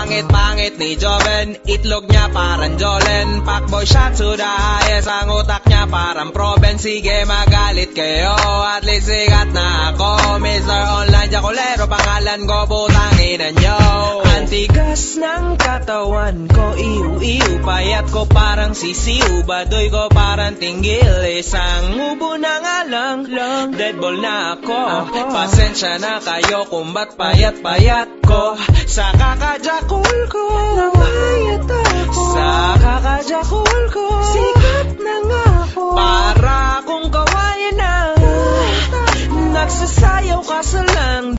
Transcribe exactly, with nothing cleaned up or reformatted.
pangit-pangit ni Joven, itlog niya parang Jolen. Fuckboy shot to the highest, ang utak niya parang Proven. Sige magalit kayo, at least sikat na ako. Mister Online Jacolero, pangalan ko putanginan nyo. Antigas ng katawan ko, iu-iu. Payat ko parang sisiu, badoy ko parang tinggil. Isang ubo na nga lang, deadball na ako. Pasensya na kayo kung ba't payat-payat ko. Sa kakajakul ko